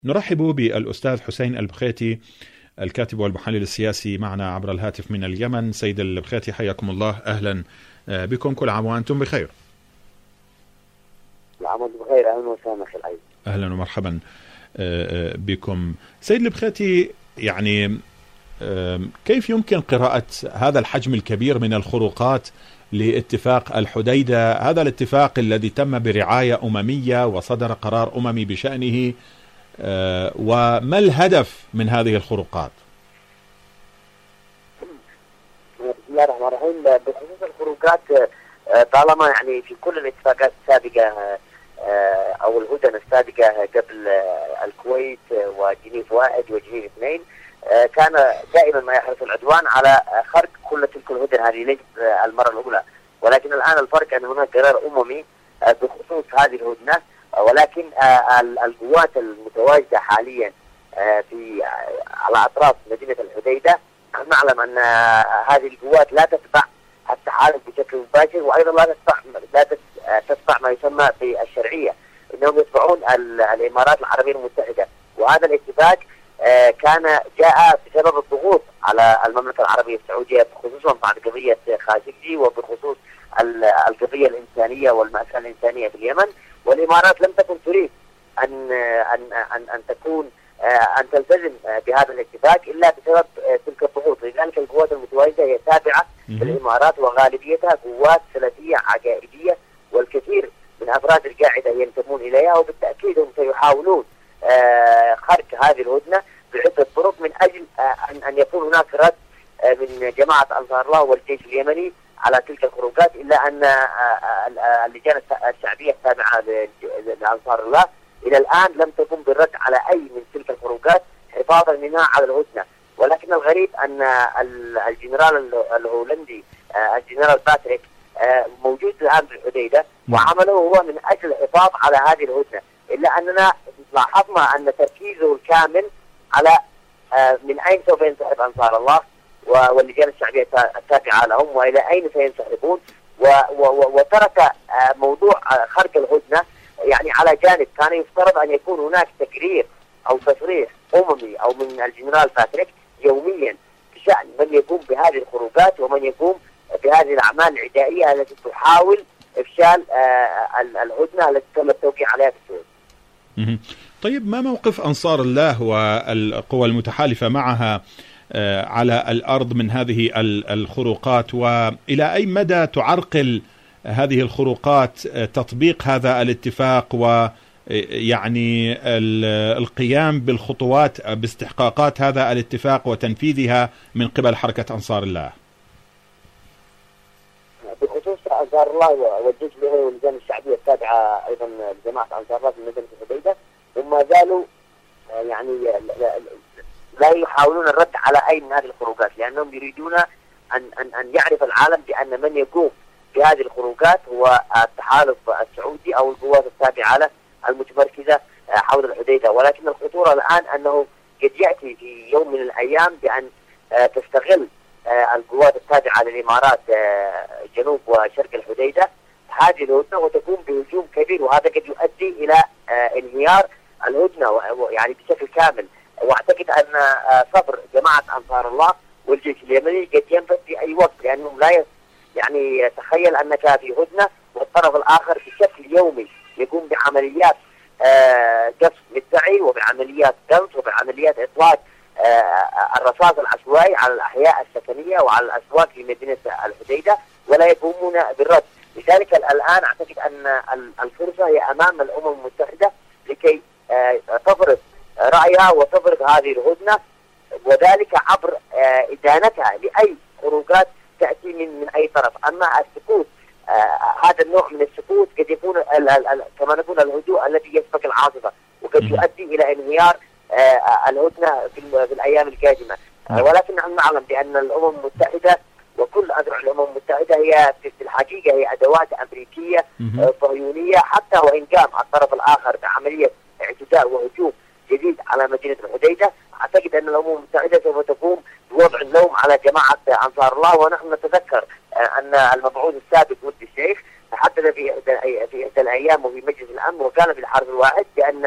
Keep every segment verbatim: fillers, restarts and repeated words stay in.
نرحب بالأستاذ حسين البخيتي الكاتب والمحلل السياسي معنا عبر الهاتف من اليمن. سيد البخيتي حياكم الله، أهلا بكم، كل عام وأنتم بخير. العام بخير، أهلا وسهلا أخي العزيز. أهلا ومرحبا بكم. سيد البخيتي، يعني كيف يمكن قراءة هذا الحجم الكبير من الخروقات لاتفاق الحديدة، هذا الاتفاق الذي تم برعاية أممية وصدر قرار أممي بشأنه، وما الهدف من هذه الخروقات؟ بسم الله الرحمن الرحيم. بخصوص الخروقات، طالما يعني في كل الاتفاقات السابقة أو الهدن السابقة قبل الكويت وجنيف واحد وجنيف اثنين، كان دائما ما يحرص العدوان على خرق كل تلك الهدن هذه ليست المرة الأولى، ولكن الآن الفرق أن هناك قرار أممي بخصوص هذه الهدنة، ولكن القوات المتواجدة حاليا في على أطراف مدينة الحديدة، نعلم أن هذه القوات لا تتبع التحالف بشكل مباشر، وأيضا لا تتبع لا تتبع ما يسمى بالشرعية، إنهم يتبعون الإمارات العربية المتحدة. وهذا الاتفاق كان جاء بسبب الضغوط على المملكة العربية السعودية، خصوصا بعد قضية خاشقجي وبخصوص القضية الإنسانية والمأساة الإنسانية في اليمن. والإمارات لم تكن تريد أن أن أن, أن تكون أن تلتزم بهذا الاتفاق إلا بسبب تلك الضغوط. لذلك القوات المتواجدة هي تابعة للإمارات، وغالبيتها قوات سلفية عقائدية، والكثير من أفراد القاعدة ينتمون إليها، وبالتأكيد هم سيحاولون خرق هذه الهدنة بعدة طرق من أجل أن أن يكون هناك رد من جماعة أنصار الله والجيش اليمني على تلك الخروقات، إلا أن اللجان الشعبية التابعة لأنصار الله إلى الآن لم تقم بالرد على أي من تلك الخروقات حفاظا منها على الهدنة. ولكن الغريب أن الجنرال الهولندي الجنرال باتريك موجود الآن في الحديدة، وعمله هو من أجل الحفاظ على هذه الهدنة، إلا أننا لاحظنا أن تركيزه الكامل على من أين سوف ينسحب أنصار الله واللجان الشعبية التابعة لهم، وإلى أين سينسحبون، وترك موضوع خرق الهدنة يعني على جانب. كان يفترض أن يكون هناك تقرير أو تصريح أممي أو من الجنرال باتريك يوميا بشأن من يقوم بهذه الخروقات ومن يقوم بهذه الأعمال العدائية التي تحاول إفشال الهدنة التي تم التوقيع عليها في السويد. طيب، ما موقف أنصار الله والقوى المتحالفة معها على الأرض من هذه الخروقات، وإلى أي مدى تعرقل هذه الخروقات تطبيق هذا الاتفاق ويعني القيام بالخطوات باستحقاقات هذا الاتفاق وتنفيذها من قبل حركة أنصار الله؟ بخصوص أنصار الله والجيش اليمني واللجان الشعبية التابعة أيضا لجماعة أنصار الله في مدينة الحديدة، هم ما زالوا يعني لا يحاولون الرد على أي من هذه الخروقات، لأنهم يريدون أن أن أن يعرف العالم بأن من يقوم بهذه الخروقات هو التحالف السعودي أو القوات التابعة له المتمركزة حول الحديدة. ولكن الخطورة الآن أنه قد يأتي في يوم من الأيام بأن تستغل القوات التابعة للإمارات جنوب وشرق الحديدة هذه الهدنة وتقوم بهجوم كبير، وهذا قد يؤدي إلى انهيار الهدنة يعني بشكل كامل. واعتقد ان صبر جماعه انصار الله والجيش اليمني قد ينفذ في اي وقت، لانهم لا يعني تخيل انك في هدنه والطرف الاخر بشكل يومي يقوم بعمليات قصف مدفعي وبعمليات قنص وبعمليات اطلاق الرصاص العشوائي على الاحياء السكنيه وعلى الاسواق في مدينه الحديده ولا يقومون بالرد. لذلك الان اعتقد ان الفرصه هي امام الامم المتحده لكي تفرض رأيها وتفرض هذه الهدنة، وذلك عبر إدانتها لأي خروجات تأتي من من أي طرف. أما السكوت، هذا النوع من السكوت قد يكون كما نقول الهدوء الذي يسبق العاصفة، وقد يؤدي إلى انهيار الهدنة في الأيام القادمة. ولكن نحن نعلم بأن الأمم المتحدة وكل أذرع الأمم المتحدة هي في الحقيقة هي أدوات أمريكية صهيونية، حتى وإن قام الطرف الآخر بعملية اعتداء وهجوم جديد على مدينة الحديدة. أعتقد أن الأمم المتحدة سوف تقوم بوضع اللوم على جماعة أنصار الله. ونحن نتذكر أن المبعوث السابق ودي الشيخ تحدث في في إحدى الأيام وفي مجلس الأمن وكان في الحرف الواحد بأن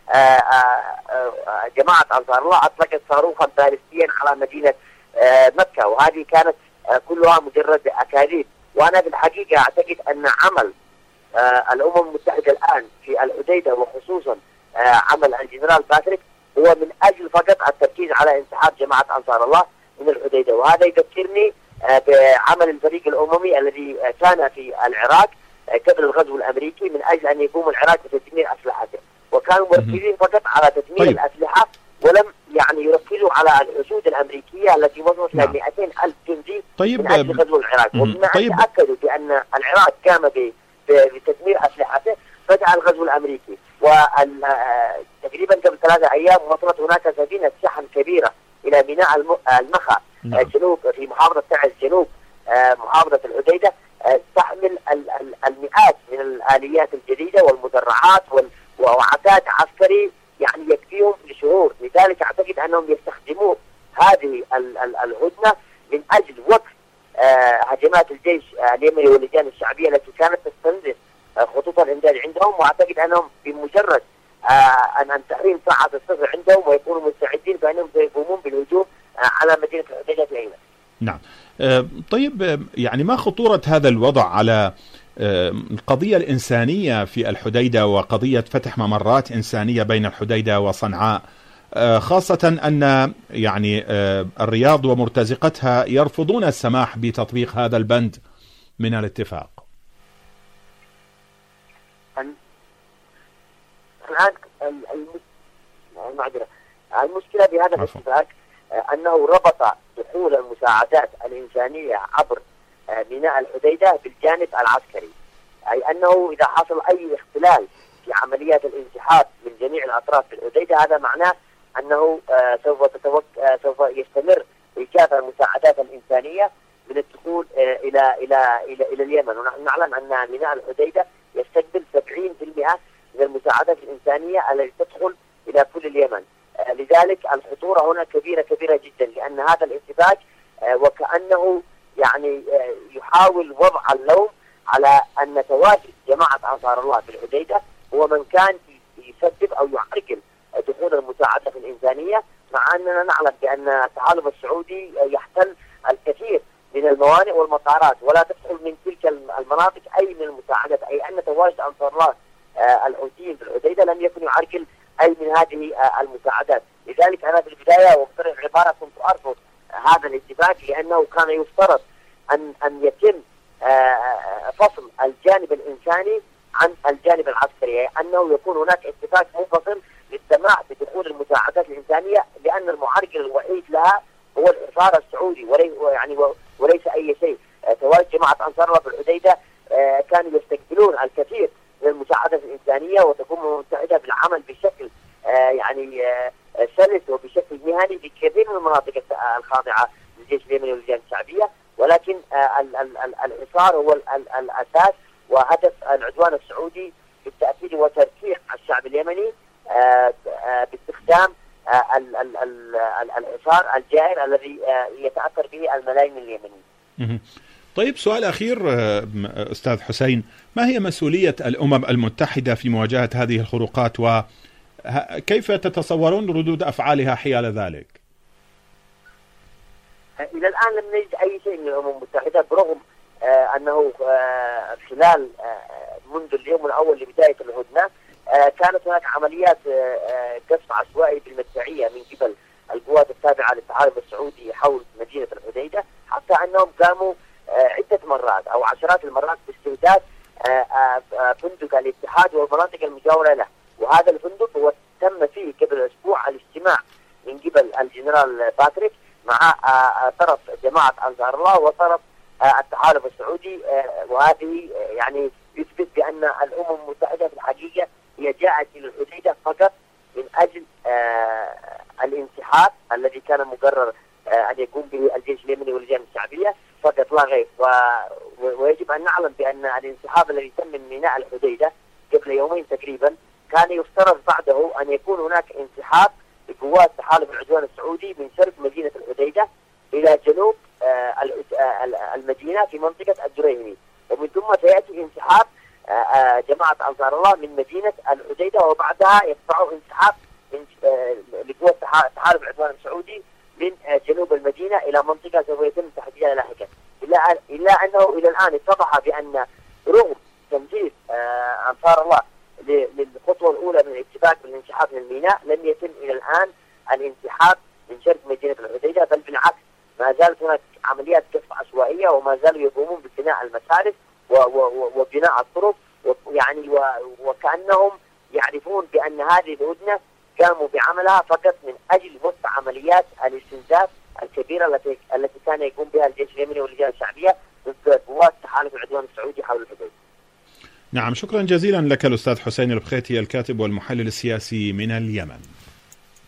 جماعة أنصار الله أطلقت صاروخا باليستيا على مدينة مكة، وهذه كانت كلها مجرد أكاذيب. وأنا بالحقيقة أعتقد أن عمل الأمم المتحدة الآن في الحديدة وخصوصا عمل الجنرال باتريك هو من أجل فقط التركيز على انسحاب جماعة أنصار الله من الحديدة. وهذا يذكرني بعمل الفريق الأممي الذي كان في العراق قبل الغزو الأمريكي من أجل أن يقوم العراق بتدمير أسلحته، وكانوا مركزين فقط على تدمير طيب. الأسلحة، ولم يعني يركزوا على الحشود الأمريكية التي وصلت إلى مئتين ألف جندي طيب. من أجل غزو العراق. وبما طيب. أن تأكدوا بأن العراق قام بتدمير أسلحته بدأ الغزو الأمريكي. وتقريبا قبل ثلاثة أيام وصلت هناك سفينة شحن كبيرة إلى ميناء المخا نعم. جنوب في محافظة تعز جنوب محافظة الحديدة، تحمل المئات من الآليات الجديدة والمدرعات وعتاد عسكري يعني يكفيهم لشهور. لذلك أعتقد أنهم يستخدمون هذه الهدنة من أجل وقف هجمات الجيش اليمني واللجان الشعبية التي كانت تستنزف خطوط الإمداد عندهم. وأعتقد أنهم بمجرد أن أن تحريم ساعة الصفر عندهم ويكونوا مستعدين فإنهم سيقومون بالهجوم على مدينة الحديدة في الأيمن. نعم. طيب يعني ما خطورة هذا الوضع على القضية الإنسانية في الحديدة وقضية فتح ممرات إنسانية بين الحديدة وصنعاء، خاصة أن يعني الرياض ومرتزقتها يرفضون السماح بتطبيق هذا البند من الاتفاق؟ الآن المشكلة بهذا الاتفاق أنه ربط دخول المساعدات الإنسانية عبر ميناء الحديدة بالجانب العسكري، أي أنه إذا حصل أي اختلال في عمليات الانسحاب من جميع الأطراف في الحديدة هذا معناه أنه سوف تتوق... سوف يستمر إيجاد المساعدات الإنسانية من الدخول إلى إلى إلى إلى اليمن. ونحن نعلم أن ميناء الحديدة يستقبل سبعين بالمئة من المساعدات الإنسانية التي تدخل إلى كل اليمن. لذلك الخطورة هنا كبيرة كبيرة جدا، لأن هذا الاتفاق وكأنه يعني يحاول وضع اللوم على أن تواجد جماعة أنصار الله في الحديدة هو من كان يسبب أو يعرقل دخول المساعدة الإنسانية، مع أننا نعلم بأن التحالف السعودي يحتل الكثير من الموانئ والمطارات ولا تدخل من تلك المناطق أي من المساعدات، أي أن تواجد أنصار الله الحوثيين في الحديدة لم يكن يعرقل أي من هذه المساعدات. لذلك أنا في البداية وبطريقة العبارة كنت أرفض هذا الاتفاق، لأنه كان يفترض أن أن يتم فصل الجانب الإنساني عن الجانب العسكري، أنه يكون هناك اتفاق منفصل للسماح بدخول المساعدات الإنسانية، لأن المعرقل الوحيد لها هو الحصار السعودي يعني وليس أي شيء. تواجد جماعة أنصار الله في الحديدة كانوا يستقبلون الكثير من المساعدات الإنسانية وتكون متحدة بالعمل بشكل يعني سلس وبشكل مهني في كثير من المناطق الخاضعة للجيش اليمني واللجان الشعبية، ولكن الحصار هو الأساس وهدف العدوان السعودي بالتأكيد هو تركيع الشعب اليمني باستخدام الحصار الجائر الذي يتأثر به الملايين اليمنيين. طيب سؤال أخير أستاذ حسين، ما هي مسؤولية الأمم المتحدة في مواجهة هذه الخروقات وكيف تتصورون ردود أفعالها حيال ذلك؟ إلى الآن لم نجد أي شيء من الأمم المتحدة، برغم آه أنه آه خلال آه منذ اليوم الأول لبداية الهدنة آه كانت هناك عمليات آه قصف عشوائي بالمدفعية من قبل القوات التابعة للتحالف السعودي حول مدينة الحديدة، حتى أنهم قاموا آه عدة مرات أو عشرات المرات باستهداف آه آه فندق الاتحاد والمناطق المجاورة له. وهذا الفندق هو تم فيه قبل أسبوع الاجتماع من قبل الجنرال باتريك مع آه طرف جماعة أنصار الله وطرف آه التحالف السعودي، آه وهذه آه يعني يثبت بأن الأمم المتحدة في الحقيقة هي جاءت إلى الحديدة فقط من أجل آه الانسحاب الذي كان مقرر آه أن يقوم به الجيش اليمني واللجان الشعبية فقط لا غير. ويجب أن نعلم بأن الانسحاب الذي تم من ميناء الحديدة قبل يومين تقريبا كان يفترض بعده أن يكون هناك انسحاب لقوات تحالف العدوان السعودي من شرق مدينة الحديدة إلى جنوب آه المدينة في منطقة الدريهمي، ومن ثم سيأتي انسحاب جماعة أنصار الله من مدينة الحديدة، وبعدها يدفعوا انسحاب من لقوى تحالف العدوان السعودي من جنوب المدينة إلى منطقة سوف يتم تحديدها لاحقا. إلا إلا أنه إلى الآن اتضح بأن رغم تنفيذ أنصار الله للخطوة الأولى من الاتفاق بالانسحاب من الميناء، لم يتم إلى الآن الانسحاب من شرق مدينة الحديدة، بل بالعكس ما زالت هناك عمليات قصف عشوائية، وما زالوا يقومون ببناء المسارح وبناء الطرق، يعني وكأنهم يعرفون بأن هذه الهدنة قاموا بعملها فقط من أجل وقف عمليات الاستنزاف الكبيرة التي التي كان يقوم بها الجيش اليمني واللجان الشعبية ضد قوات تحالف العدوان السعودي حول الحدود. نعم، شكرا جزيلا لك الأستاذ حسين البخيتي الكاتب والمحلل السياسي من اليمن.